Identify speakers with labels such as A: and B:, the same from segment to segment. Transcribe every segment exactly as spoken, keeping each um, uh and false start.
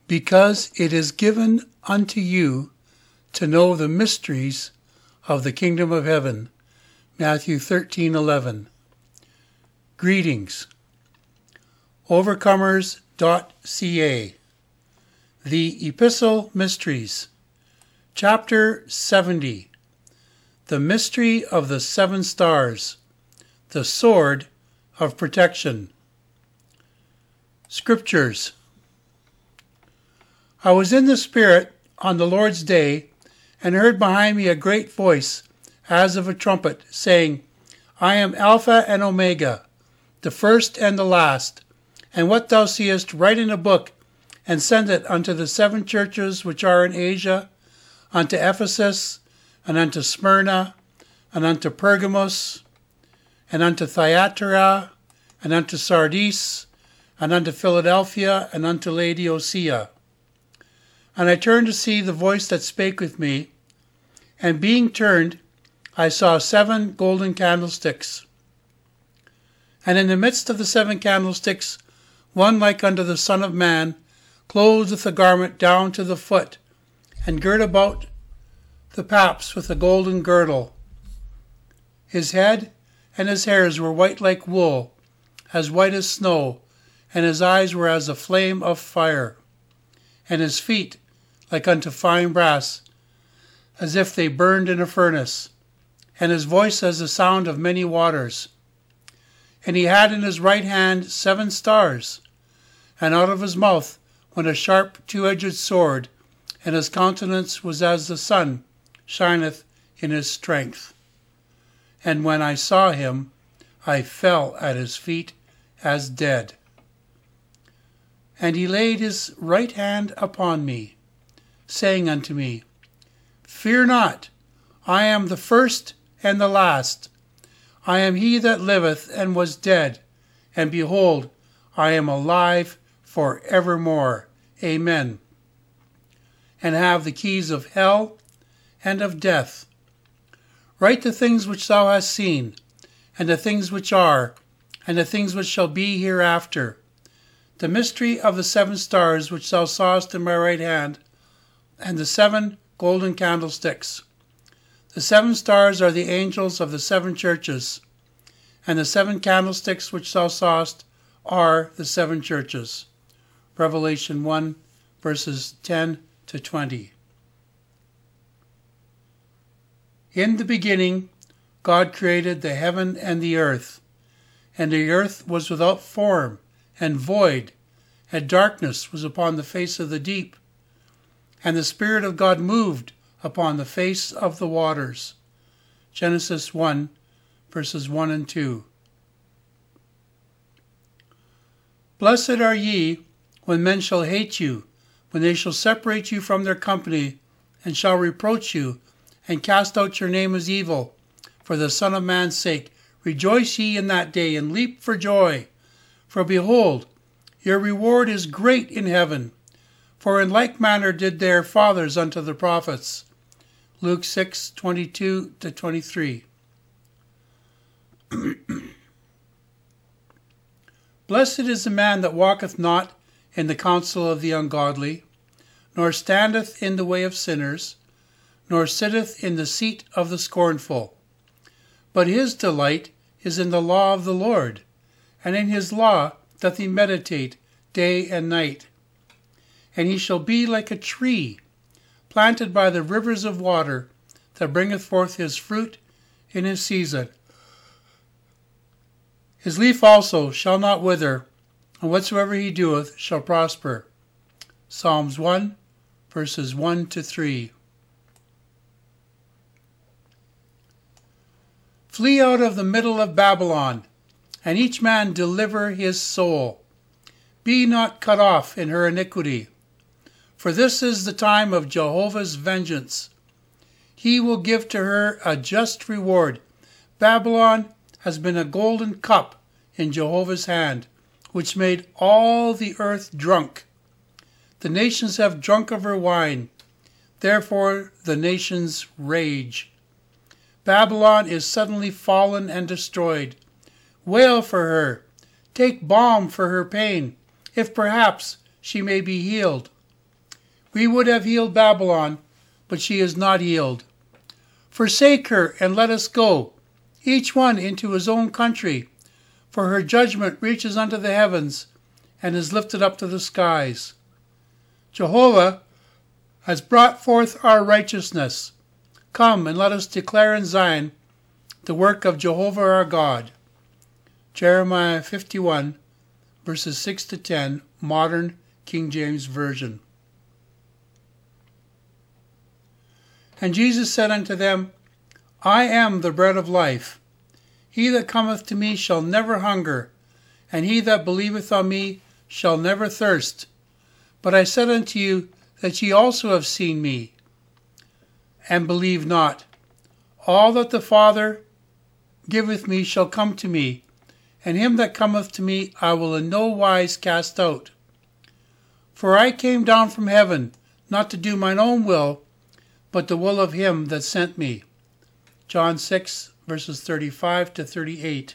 A: because it is given unto you to know the mysteries of the kingdom of heaven. Matthew thirteen eleven. Greetings. Overcomers dot c a. The Epistle Mysteries. Chapter seventy. The Mystery of the Seven Stars. The Sword of Protection. Scriptures. I was in the Spirit on the Lord's day, and heard behind me a great voice, as of a trumpet, saying, I am Alpha and Omega, the first and the last. And what thou seest, write in a book, and send it unto the seven churches which are in Asia, unto Ephesus, and unto Smyrna, and unto Pergamos, and unto Thyatira, and unto Sardis, and unto Philadelphia, and unto Laodicea. And I turned to see the voice that spake with me, and being turned, I saw seven golden candlesticks. And in the midst of the seven candlesticks, one like unto the Son of Man, clothed with a garment down to the foot, and girt about the paps with a golden girdle. His head and his hairs were white like wool, as white as snow, and his eyes were as a flame of fire, and his feet like unto fine brass, as if they burned in a furnace, and his voice as the sound of many waters. And he had in his right hand seven stars, and out of his mouth went a sharp two-edged sword, and his countenance was as the sun shineth in his strength. And when I saw him, I fell at his feet as dead. And he laid his right hand upon me, saying unto me, Fear not, I am the first and the last. I am he that liveth and was dead, and behold, I am alive for evermore. Amen. And have the keys of hell and of death. Write the things which thou hast seen, and the things which are, and the things which shall be hereafter. The mystery of the seven stars which thou sawest in my right hand, and the seven golden candlesticks. The seven stars are the angels of the seven churches, and the seven candlesticks which thou sawest are the seven churches. Revelation one, verses ten to twenty. In the beginning, God created the heaven and the earth, and the earth was without form and void, and darkness was upon the face of the deep. And the Spirit of God moved upon the face of the waters. Genesis one, verses one and two. Blessed are ye when men shall hate you, when they shall separate you from their company, and shall reproach you, and cast out your name as evil, for the Son of Man's sake. Rejoice ye in that day, and leap for joy. For behold, your reward is great in heaven. For in like manner did their fathers unto the prophets. Luke six, twenty-two to twenty-three. Blessed is the man that walketh not in the counsel of the ungodly, nor standeth in the way of sinners, nor sitteth in the seat of the scornful. But his delight is in the law of the Lord, and in his law doth he meditate day and night. And he shall be like a tree planted by the rivers of water, that bringeth forth his fruit in his season. His leaf also shall not wither, and whatsoever he doeth shall prosper. Psalms one, verses one to three. Flee out of the middle of Babylon, and each man deliver his soul. Be not cut off in her iniquity. For this is the time of Jehovah's vengeance. He will give to her a just reward. Babylon has been a golden cup in Jehovah's hand, which made all the earth drunk. The nations have drunk of her wine. Therefore the nations rage. Babylon is suddenly fallen and destroyed. Wail for her. Take balm for her pain, if perhaps she may be healed. We would have healed Babylon, but she is not healed. Forsake her and let us go, each one into his own country, for her judgment reaches unto the heavens and is lifted up to the skies. Jehovah has brought forth our righteousness. Come and let us declare in Zion the work of Jehovah our God. Jeremiah fifty-one, verses six to ten, Modern King James Version. And Jesus said unto them, I am the bread of life. He that cometh to me shall never hunger, and he that believeth on me shall never thirst. But I said unto you that ye also have seen me, and believe not. All that the Father giveth me shall come to me, and him that cometh to me I will in no wise cast out. For I came down from heaven, not to do mine own will, but the will of him that sent me. John six, verses thirty-five to thirty-eight.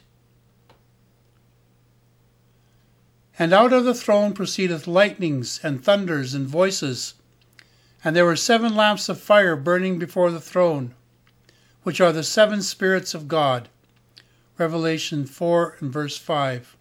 A: And out of the throne proceedeth lightnings and thunders and voices. And there were seven lamps of fire burning before the throne, which are the seven spirits of God. Revelation four and verse five.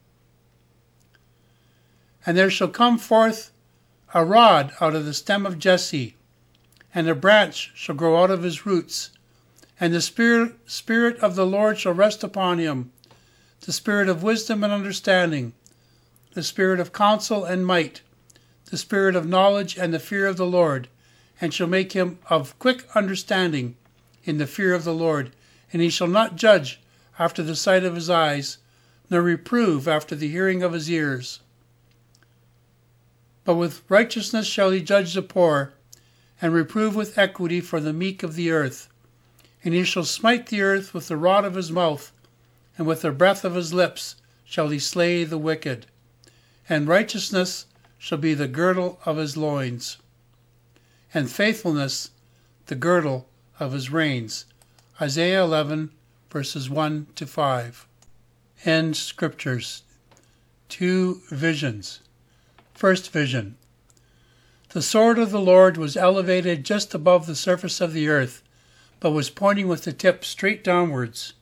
A: And there shall come forth a rod out of the stem of Jesse, and a branch shall grow out of his roots. And the Spirit, Spirit of the Lord shall rest upon him, the Spirit of wisdom and understanding, the Spirit of counsel and might, the Spirit of knowledge and the fear of the Lord, and shall make him of quick understanding in the fear of the Lord. And he shall not judge after the sight of his eyes, nor reprove after the hearing of his ears. But with righteousness shall he judge the poor, and reprove with equity for the meek of the earth. And he shall smite the earth with the rod of his mouth, and with the breath of his lips shall he slay the wicked. And righteousness shall be the girdle of his loins, and faithfulness the girdle of his reins. Isaiah eleven, verses one to five. End Scriptures. Two visions. First vision. The sword of the Lord was elevated just above the surface of the earth, but was pointing with the tip straight downwards.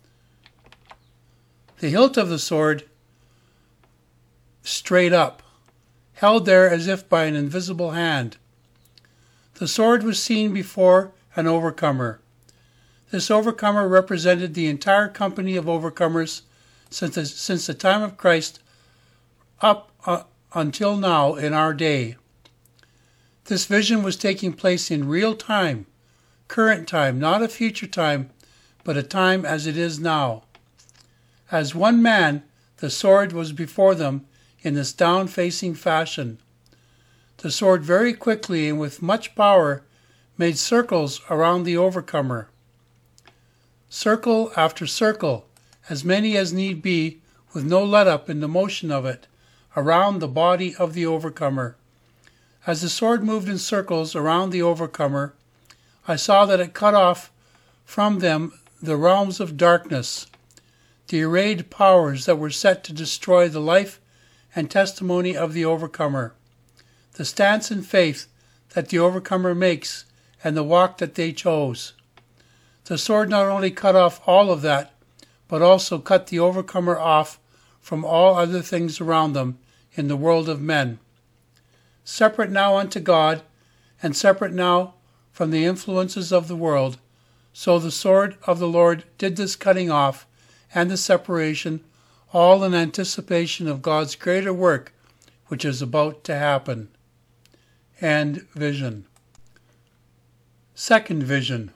A: The hilt of the sword straight up, held there as if by an invisible hand. The sword was seen before an overcomer. This overcomer represented the entire company of overcomers since the, since the time of Christ up uh, until now in our day. This vision was taking place in real time, current time, not a future time, but a time as it is now. As one man, the sword was before them in this down-facing fashion. The sword very quickly and with much power made circles around the overcomer. Circle after circle, as many as need be, with no let-up in the motion of it, around the body of the overcomer. As the sword moved in circles around the overcomer, I saw that it cut off from them the realms of darkness, the arrayed powers that were set to destroy the life and testimony of the overcomer, the stance in faith that the overcomer makes, and the walk that they chose. The sword not only cut off all of that, but also cut the overcomer off from all other things around them in the world of men. Separate now unto God, and separate now from the influences of the world, so the sword of the Lord did this cutting off and the separation, all in anticipation of God's greater work which is about to happen. And vision. Second vision.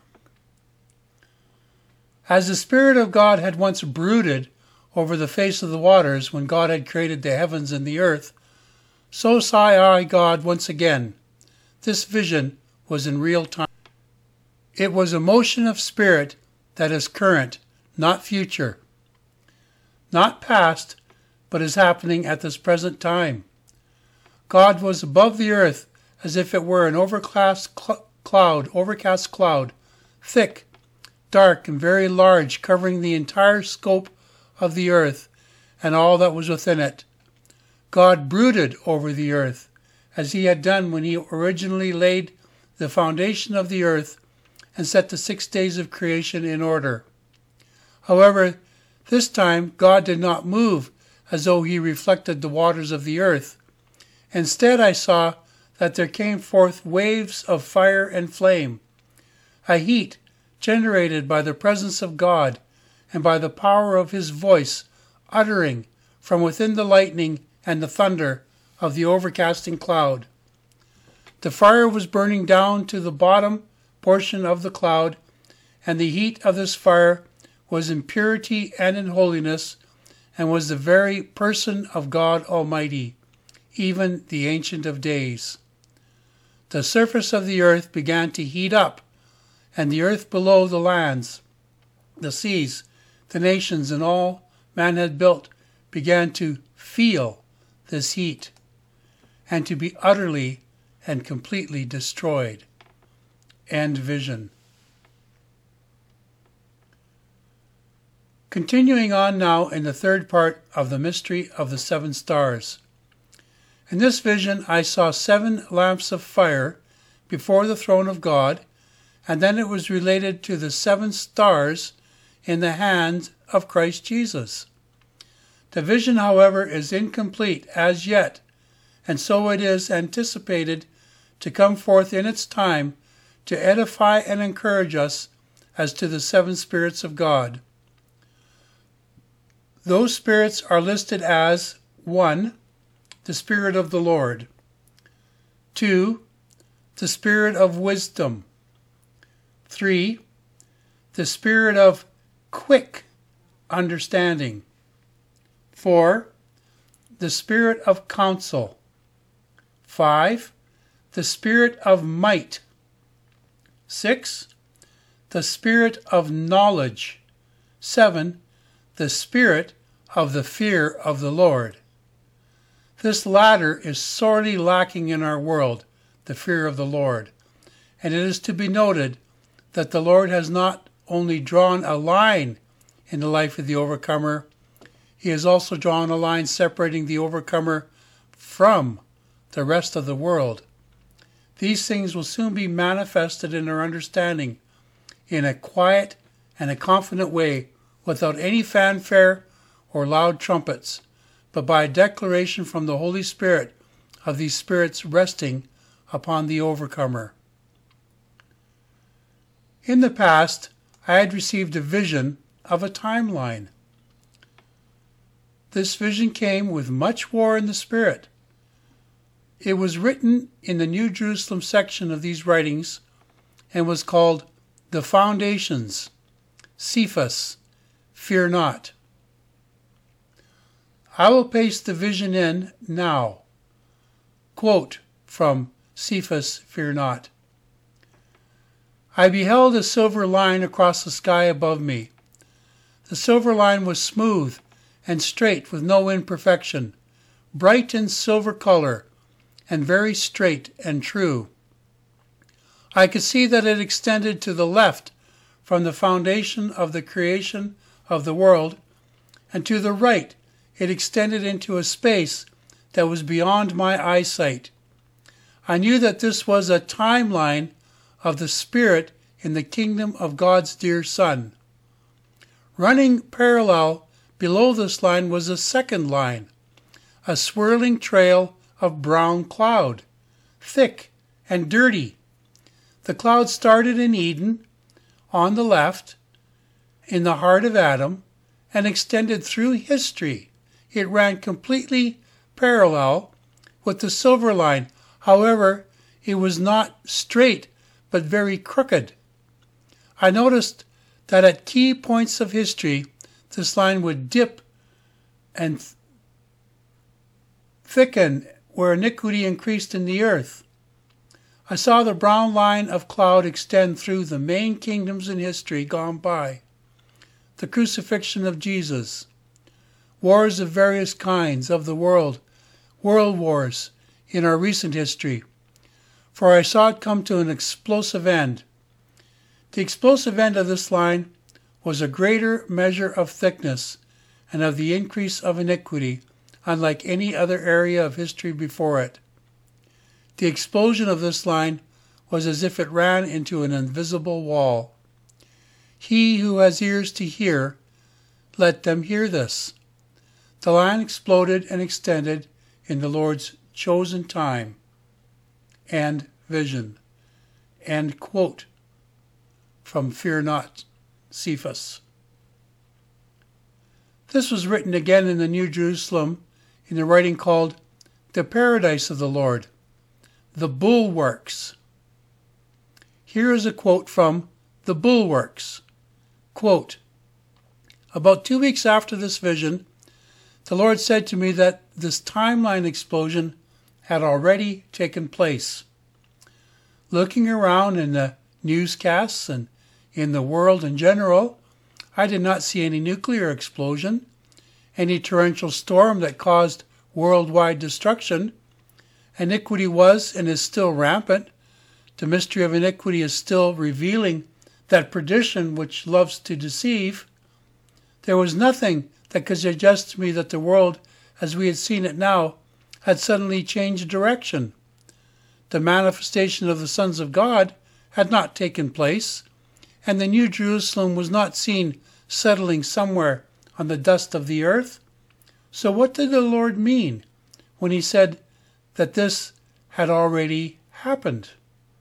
A: As the Spirit of God had once brooded over the face of the waters when God had created the heavens and the earth, so saw I God once again. This vision was in real time. It was a motion of spirit that is current, not future. Not past, but is happening at this present time. God was above the earth as if it were an overcast cl- cloud, overcast cloud, thick, dark, and very large, covering the entire scope of the earth and all that was within it. God brooded over the earth as he had done when he originally laid the foundation of the earth and set the six days of creation in order. However, this time God did not move as though he reflected the waters of the earth. Instead, I saw that there came forth waves of fire and flame, a heat generated by the presence of God and by the power of his voice uttering from within the lightning and the thunder of the overcasting cloud. The fire was burning down to the bottom portion of the cloud, and the heat of this fire was in purity and in holiness, and was the very person of God Almighty, even the Ancient of Days. The surface of the earth began to heat up, and the earth below, the lands, the seas, the nations, and all man had built began to feel this heat and to be utterly and completely destroyed. End vision. Continuing on now in the third part of the mystery of the seven stars. In this vision I saw seven lamps of fire before the throne of God, and then it was related to the seven stars in the hand of Christ Jesus. The vision, however, is incomplete as yet, and so it is anticipated to come forth in its time to edify and encourage us as to the seven spirits of God. Those spirits are listed as one. The Spirit of the Lord. two. The Spirit of wisdom. three. The Spirit of quick understanding. four. The Spirit of counsel. five. The Spirit of might. six. The Spirit of knowledge. seven. The Spirit of the fear of the Lord. This latter is sorely lacking in our world, the fear of the Lord. And it is to be noted that the Lord has not only drawn a line in the life of the overcomer, he has also drawn a line separating the overcomer from the rest of the world. These things will soon be manifested in our understanding in a quiet and a confident way, without any fanfare or loud trumpets, but by a declaration from the Holy Spirit of these spirits resting upon the overcomer. In the past, I had received a vision of a timeline. This vision came with much war in the Spirit. It was written in the New Jerusalem section of these writings and was called The Foundations, Cephas, Fear Not. I will paste the vision in now. Quote from Cephas, Fear Not. I beheld a silver line across the sky above me. The silver line was smooth and straight with no imperfection, bright in silver color, and very straight and true. I could see that it extended to the left from the foundation of the creation of the world, and to the right it extended into a space that was beyond my eyesight. I knew that this was a timeline of the Spirit in the kingdom of God's dear Son. Running parallel below this line was a second line, a swirling trail of brown cloud, thick and dirty. The cloud started in Eden, on the left, in the heart of Adam, and extended through history. It ran completely parallel with the silver line. However, it was not straight, but very crooked. I noticed that at key points of history, this line would dip and th- thicken where iniquity increased in the earth. I saw the brown line of cloud extend through the main kingdoms in history gone by. The crucifixion of Jesus, wars of various kinds of the world, world wars in our recent history, for I saw it come to an explosive end. The explosive end of this line was a greater measure of thickness and of the increase of iniquity, unlike any other area of history before it. The explosion of this line was as if it ran into an invisible wall. He who has ears to hear, let them hear this. The line exploded and extended in the Lord's chosen time and vision. End quote from Fear Not, Cephas. This was written again in the New Jerusalem in the writing called The Paradise of the Lord, The Bulwarks. Here is a quote from The Bulwarks. Quote, about two weeks after this vision, the Lord said to me that this timeline explosion had already taken place. Looking around in the newscasts and in the world in general, I did not see any nuclear explosion, any torrential storm that caused worldwide destruction. Iniquity was and is still rampant. The mystery of iniquity is still revealing that perdition which loves to deceive. There was nothing that could suggest to me that the world, as we had seen it now, had suddenly changed direction. The manifestation of the sons of God had not taken place, and the New Jerusalem was not seen settling somewhere on the dust of the earth. So what did the Lord mean when he said that this had already happened?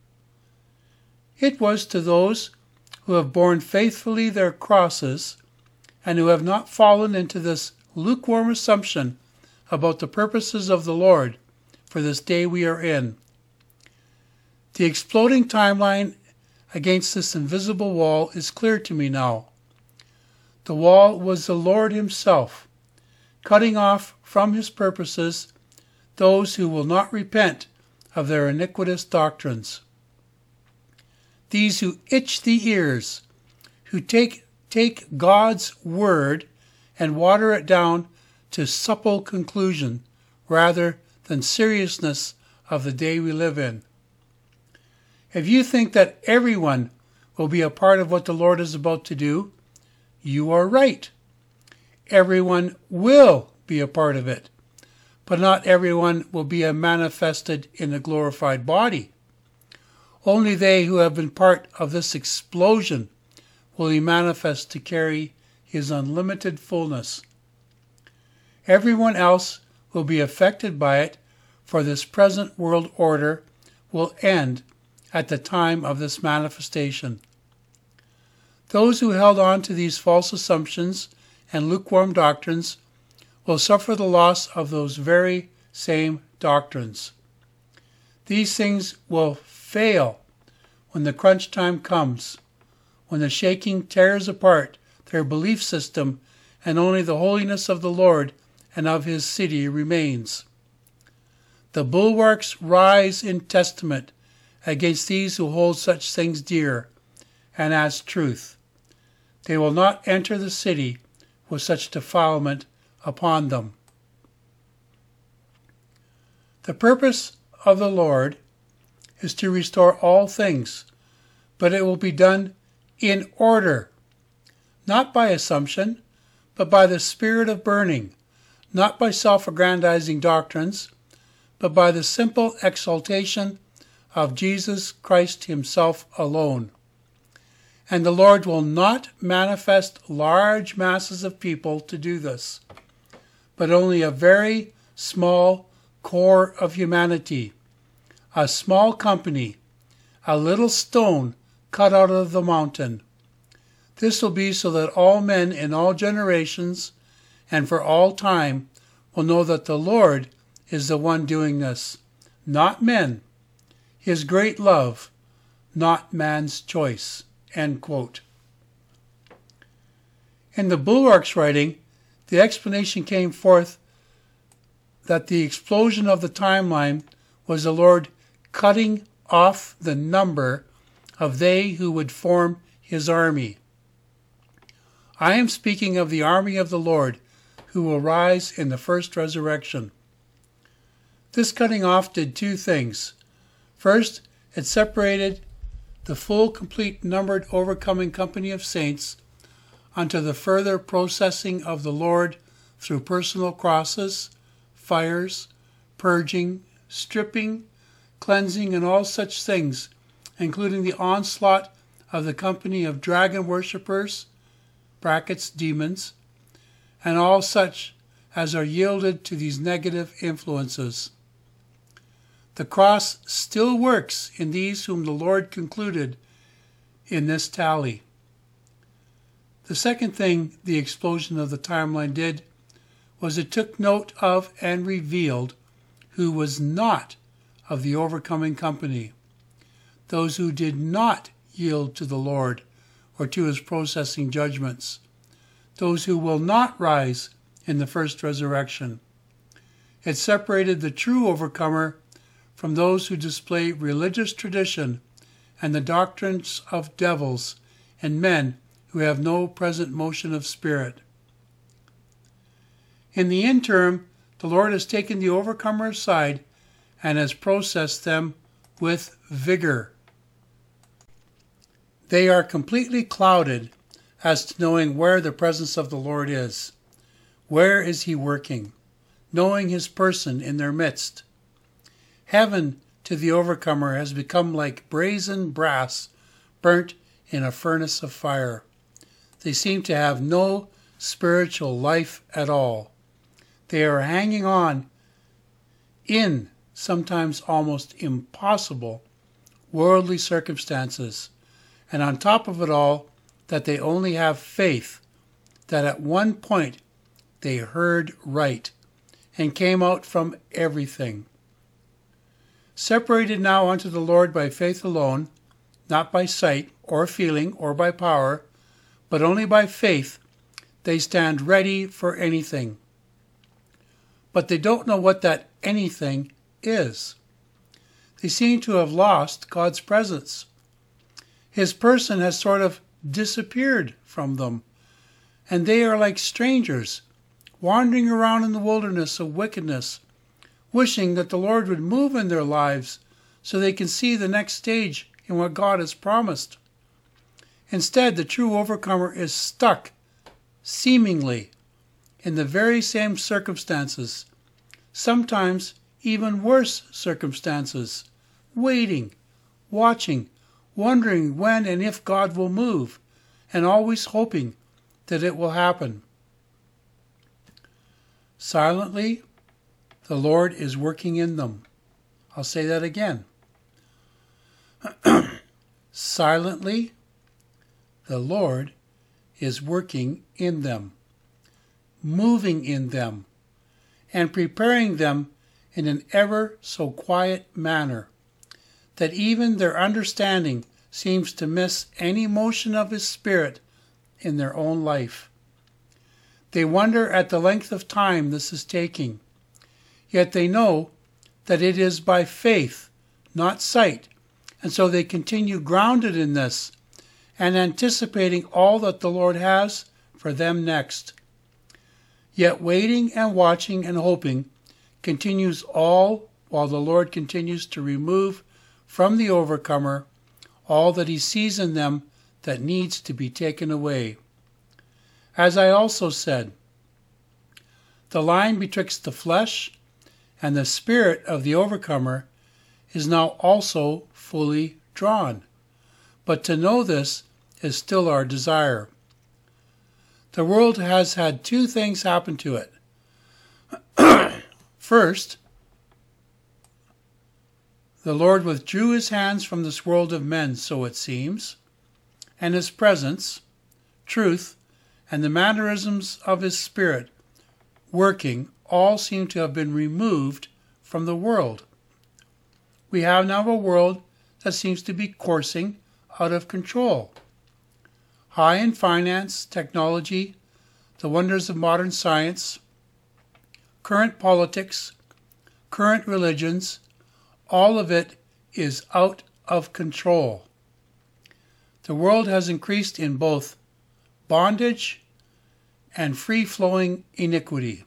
A: It was to those who have borne faithfully their crosses and who have not fallen into this lukewarm assumption about the purposes of the Lord for this day we are in. The exploding timeline against this invisible wall is clear to me now. The wall was the Lord himself, cutting off from his purposes those who will not repent of their iniquitous doctrines. These who itch the ears, who take, take God's word and water it down to supple conclusion rather than seriousness of the day we live in. If you think that everyone will be a part of what the Lord is about to do, you are right. Everyone will be a part of it, but not everyone will be manifested in a glorified body. Only they who have been part of this explosion will be manifest to carry his unlimited fullness. Everyone else will be affected by it, for this present world order will end at the time of this manifestation. Those who held on to these false assumptions and lukewarm doctrines will suffer the loss of those very same doctrines. These things will fail when the crunch time comes, when the shaking tears apart their belief system and only the holiness of the Lord and of his city remains. The bulwarks rise in testament against these who hold such things dear and as truth. They will not enter the city with such defilement upon them. The purpose of the Lord is to restore all things, but it will be done in order, not by assumption, but by the spirit of burning, not by self-aggrandizing doctrines, but by the simple exaltation of Jesus Christ himself alone. And the Lord will not manifest large masses of people to do this, but only a very small core of humanity, a small company, a little stone cut out of the mountain. This will be so that all men in all generations and for all time will know that the Lord is the one doing this, not men, his great love, not man's choice. End quote. In the Bulwark's writing, the explanation came forth that the explosion of the timeline was the Lord cutting off the number of they who would form his army. I am speaking of the army of the Lord who will rise in the first resurrection. This cutting off did two things. First, it separated the full, complete, numbered, overcoming company of saints unto the further processing of the Lord through personal crosses, fires, purging, stripping, cleansing, and all such things, including the onslaught of the company of dragon worshippers, brackets demons, and all such as are yielded to these negative influences. The cross still works in these whom the Lord concluded in this tally. The second thing the explosion of the timeline did was it took note of and revealed who was not of the overcoming company, those who did not yield to the Lord or to his processing judgments, those who will not rise in the first resurrection. It separated the true overcomer from those who display religious tradition and the doctrines of devils and men who have no present motion of spirit. In the interim, the Lord has taken the overcomer aside and has processed them with vigor. They are completely clouded as to knowing where the presence of the Lord is. Where is he working? Knowing his person in their midst. Heaven to the overcomer has become like brazen brass burnt in a furnace of fire. They seem to have no spiritual life at all. They are hanging on in sometimes almost impossible worldly circumstances, and on top of it all, that they only have faith that at one point they heard right and came out from everything. Separated now unto the Lord by faith alone, not by sight or feeling or by power, but only by faith, they stand ready for anything. But they don't know what that anything is. They seem to have lost God's presence. His person has sort of disappeared from them, and they are like strangers, wandering around in the wilderness of wickedness, wishing that the Lord would move in their lives so they can see the next stage in what God has promised. Instead, the true overcomer is stuck, seemingly, in the very same circumstances, sometimes even worse circumstances, waiting, watching, wondering when and if God will move, and always hoping that it will happen. Silently, the Lord is working in them. I'll say that again. Silently, the Lord is working in them, moving in them, and preparing them in an ever so quiet manner, that even their understanding seems to miss any motion of his Spirit in their own life. They wonder at the length of time this is taking, yet they know that it is by faith, not sight, and so they continue grounded in this and anticipating all that the Lord has for them next. Yet waiting and watching and hoping continues all while the Lord continues to remove from the overcomer all that he sees in them that needs to be taken away. As I also said, the line betwixt the flesh and the spirit of the overcomer is now also fully drawn. But to know this is still our desire. The world has had two things happen to it. First, the Lord withdrew his hands from this world of men, so it seems, and his presence, truth, and the mannerisms of his Spirit working all seem to have been removed from the world. We have now a world that seems to be coursing out of control. High in finance, technology, the wonders of modern science, current politics, current religions, all of it is out of control. The world has increased in both bondage and free-flowing iniquity.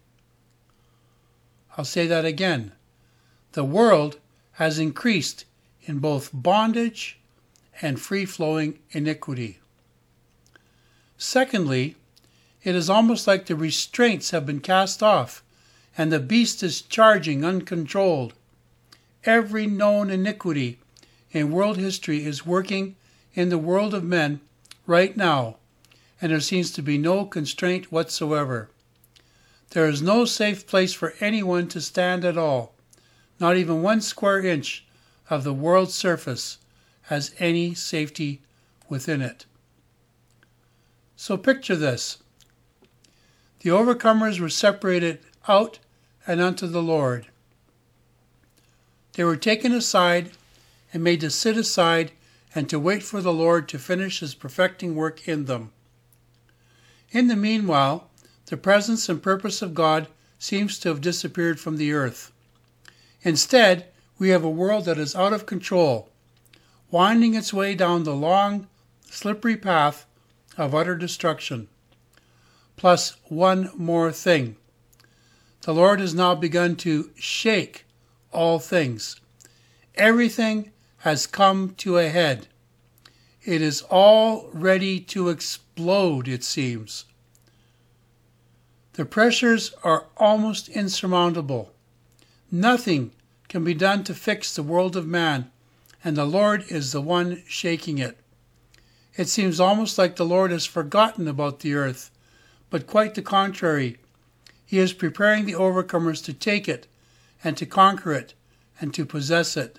A: I'll say that again. The world has increased in both bondage and free-flowing iniquity. Secondly, it is almost like the restraints have been cast off and the beast is charging uncontrolled. every known iniquity in world history is working in the world of men right now, and there seems to be no constraint whatsoever. There is no safe place for anyone to stand at all. Not even one square inch of the world's surface has any safety within it. So picture this. The overcomers were separated out and unto the Lord. They were taken aside and made to sit aside and to wait for the Lord to finish his perfecting work in them. In the meanwhile, the presence and purpose of God seems to have disappeared from the earth. Instead, we have a world that is out of control, winding its way down the long, slippery path of utter destruction. Plus one more thing. The Lord has now begun to shake all things. Everything has come to a head. It is all ready to explode, it seems. The pressures are almost insurmountable. Nothing can be done to fix the world of man, and the Lord is the one shaking it. It seems almost like the Lord has forgotten about the earth, but quite the contrary. He is preparing the overcomers to take it, and to conquer it, and to possess it.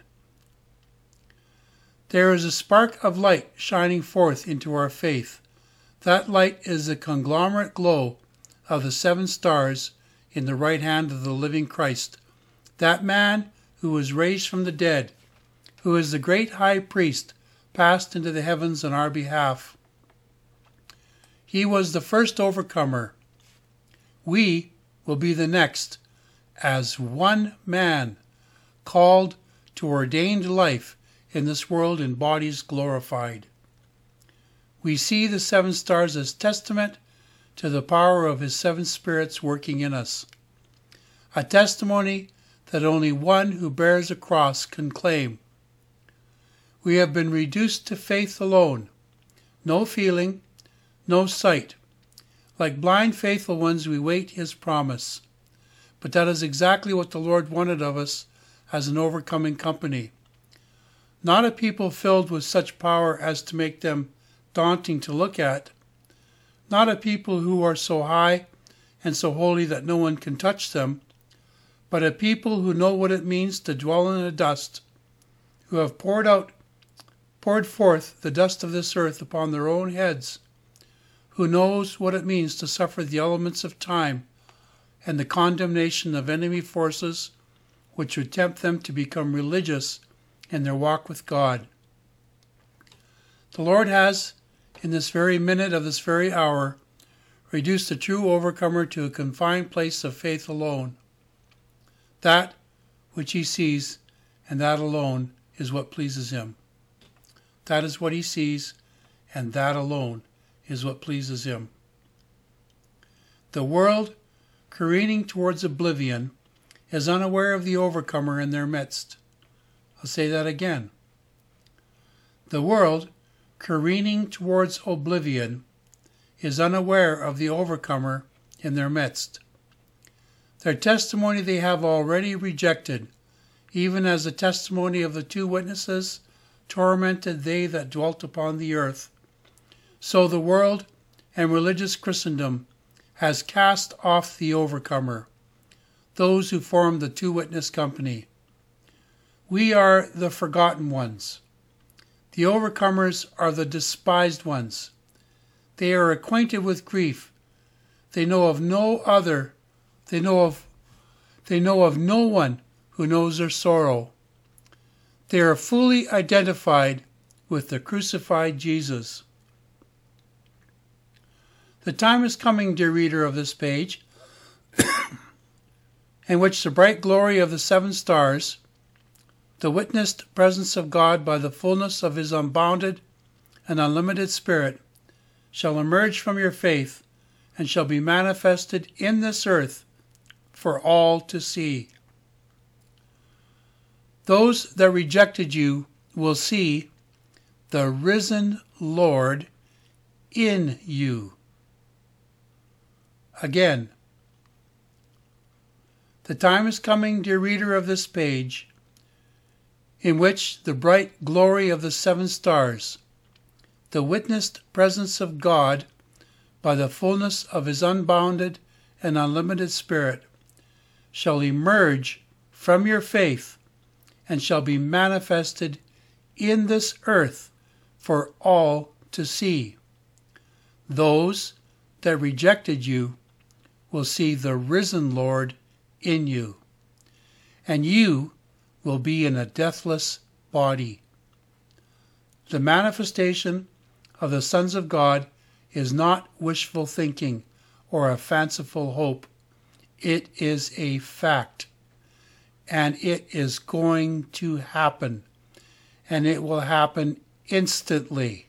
A: There is a spark of light shining forth into our faith. That light is the conglomerate glow of the seven stars in the right hand of the living Christ, that man who was raised from the dead, who is the great high priest passed into the heavens on our behalf. He was the first overcomer. We will be the next, as one man, called to ordained life in this world in bodies glorified. We see the seven stars as testament to the power of his seven spirits working in us, a testimony that only one who bears a cross can claim. We have been reduced to faith alone, no feeling, no sight. Like blind faithful ones, we wait his promise. But that is exactly what the Lord wanted of us as an overcoming company. Not a people filled with such power as to make them daunting to look at. Not a people who are so high and so holy that no one can touch them, but a people who know what it means to dwell in the dust, who have poured out, poured forth the dust of this earth upon their own heads, who knows what it means to suffer the elements of time and the condemnation of enemy forces which would tempt them to become religious in their walk with God. The Lord has, in this very minute of this very hour, reduced the true overcomer to a confined place of faith alone. That which he sees, and that alone, is what pleases him. That is what he sees, and that alone is what pleases him. The world, careening towards oblivion, is unaware of the overcomer in their midst. I'll say that again. The world, careening towards oblivion, is unaware of the overcomer in their midst. Their testimony they have already rejected, even as the testimony of the two witnesses tormented they that dwelt upon the earth. So the world and religious Christendom has cast off the overcomer, those who form the two-witness company. We are the forgotten ones. The overcomers are the despised ones. They are acquainted with grief. They know of no other. They know of, they know of no one who knows their sorrow. They are fully identified with the crucified Jesus. The time is coming, dear reader of this page, in which the bright glory of the seven stars, the witnessed presence of God by the fullness of his unbounded and unlimited Spirit, shall emerge from your faith and shall be manifested in this earth for all to see. Those that rejected you will see the risen Lord in you. Again, the time is coming, dear reader of this page, in which the bright glory of the seven stars, the witnessed presence of God by the fullness of his unbounded and unlimited Spirit, shall emerge from your faith and shall be manifested in this earth for all to see. Those that rejected you will see the risen Lord in you, and you will be in a deathless body. The manifestation of the sons of God is not wishful thinking or a fanciful hope. It is a fact, and it is going to happen, and it will happen instantly.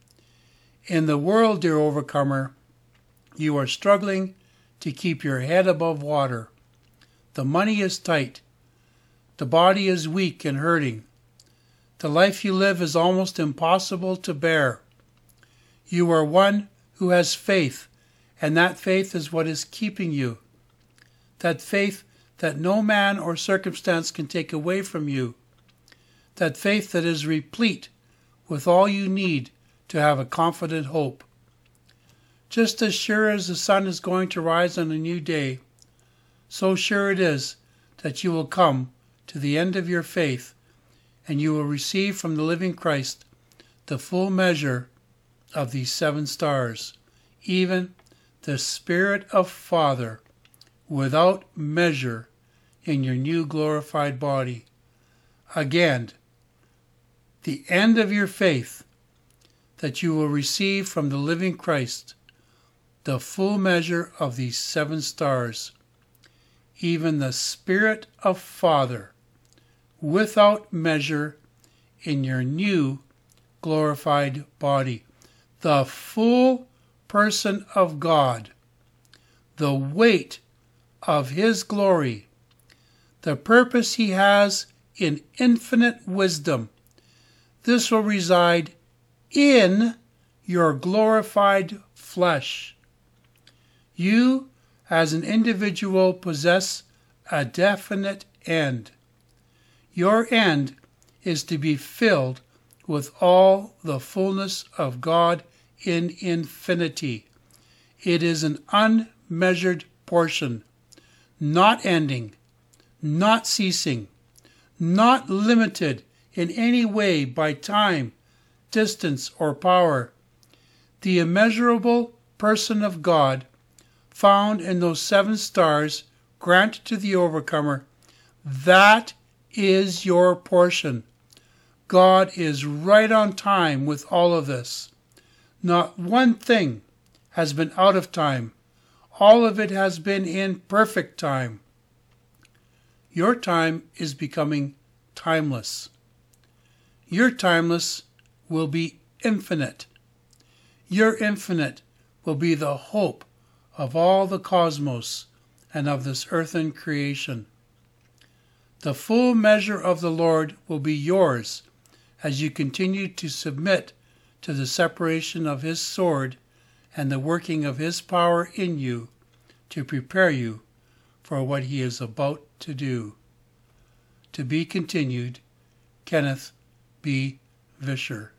A: In the world, dear overcomer, you are struggling to keep your head above water. The money is tight. The body is weak and hurting. The life you live is almost impossible to bear. You are one who has faith, and that faith is what is keeping you. That faith that no man or circumstance can take away from you. That faith that is replete with all you need to have a confident hope. Just as sure as the sun is going to rise on a new day, so sure it is that you will come to the end of your faith, and you will receive from the living Christ the full measure of these seven stars, even the Spirit of Father, without measure, in your new glorified body. Again, the end of your faith, that you will receive from the living Christ the full measure of these seven stars, even the Spirit of Father, without measure, in your new glorified body. The full person of God, the weight of his glory, the purpose he has in infinite wisdom. This will reside in your glorified flesh. You, as an individual, possess a definite end. Your end is to be filled with all the fullness of God in infinity. It is an unmeasured portion, not ending, not ceasing, not limited in any way by time, distance, or power. The immeasurable person of God found in those seven stars granted to the overcomer, that is your portion. God is right on time with all of this. Not one thing has been out of time. All of it has been in perfect time. Your time is becoming timeless. Your timeless will be infinite. Your infinite will be the hope of all the cosmos and of this earthen creation. The full measure of the Lord will be yours as you continue to submit to the separation of his sword and the working of his power in you to prepare you for what he is about to do. To be continued, Kenneth B. Vischer.